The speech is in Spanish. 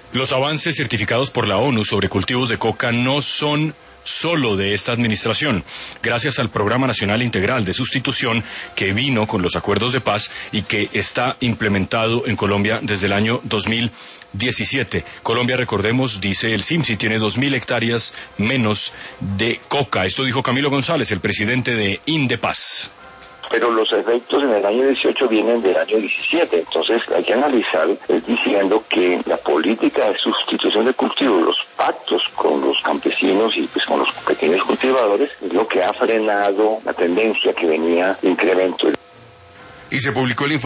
Los avances certificados por la ONU sobre cultivos de coca no son solo de esta administración, gracias al Programa Nacional Integral de Sustitución que vino con los acuerdos de paz y que está implementado en Colombia desde el año 2017. Colombia, recordemos, dice el CIMSI, tiene 2.000 hectáreas menos de coca. Esto dijo Camilo González, el presidente de Indepaz. Pero los efectos en el año 18 vienen del año 17, entonces hay que analizar diciendo que la política de sustitución de cultivos, los pactos con los campesinos y pues con los pequeños cultivadores, es lo que ha frenado la tendencia que venía de incremento. Y se publicó el informe